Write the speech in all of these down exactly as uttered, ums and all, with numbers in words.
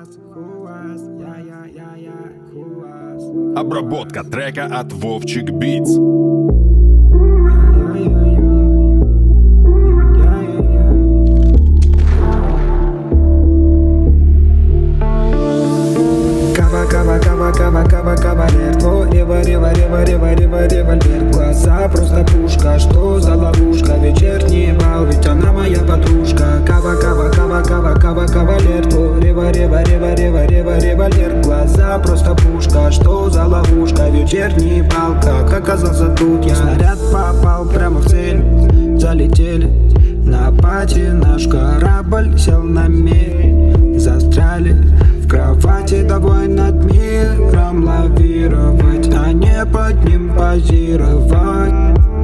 Обработка трека от Вовчик Битс. Кава, кава, кава, кава, кава, кавалер. Твой рева, рева, рева, рева, рева, револьвер. Глаза просто пушка, что за ловушка? Вечерний бал, ведь она моя подружка. Кава, кава, кава, кава, кава, кавалер. Твой рева, рева, рева, рева, рева, револьвер. Глаза просто пушка, что за ловушка? Вечерний бал, как оказался тут я. Снаряд попал прямо в цель, залетели на пати. Наш корабль сел на мель, застряли в кровати, давай над миром лавировать, а не под ним позировать.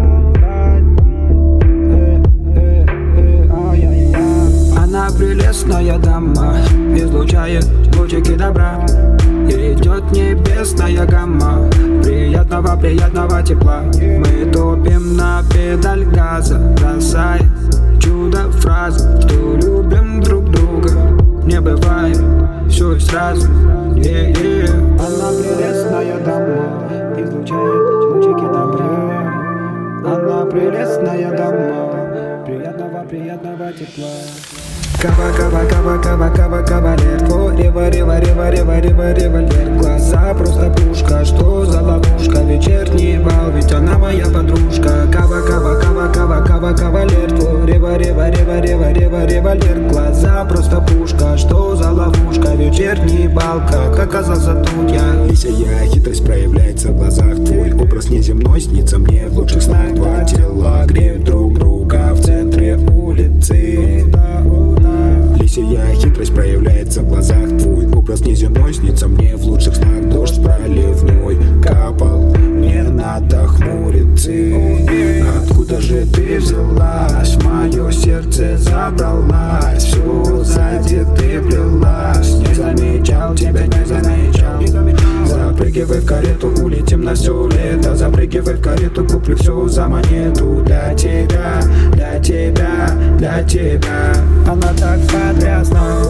Она прелестная дама, излучает лучики добра. Идет небесная гамма, приятного, приятного тепла. Мы топим на педаль газа, бросая чудо фразы, что любим друг друга. Не бывает все и сразу, yeah, yeah. Она прелестная дама, излучает лучики добра. Она прелестная дама, приятного, приятного тепла. Кава, кава, кава, кава, кава, кавалер. Твой рева, рева, рева, рева, рева, револьвер. Глаза просто пушка, что за ловушка? Вечерний бал, ведь она моя подружка. Кава, кава, кава, кава, кава, кавалер. Твой рева, рева, рева, рева, рева, револьвер. Глаза просто пушка, что за ловушка? Вечерний бал, как оказался тут я. Лисья хитрость проявляется в глазах. Твой образ неземной снится мне в лучших снах. Два тела греют друг друга в центре улицы. Лисья хитрость проявляется в глазах. Твой образ неземной снится мне в лучших снах. Дождь проливной капал мне над охмурицей. Откуда же ты взялась? Мое сердце забралась. Все сзади ты плелась. Не замечал тебя, не замечал. Запрыгивай в карету, улетим на все лето. Запрыгивай в карету, куплю все за монету. Для тебя, для тебя, для тебя. Она так потрясна,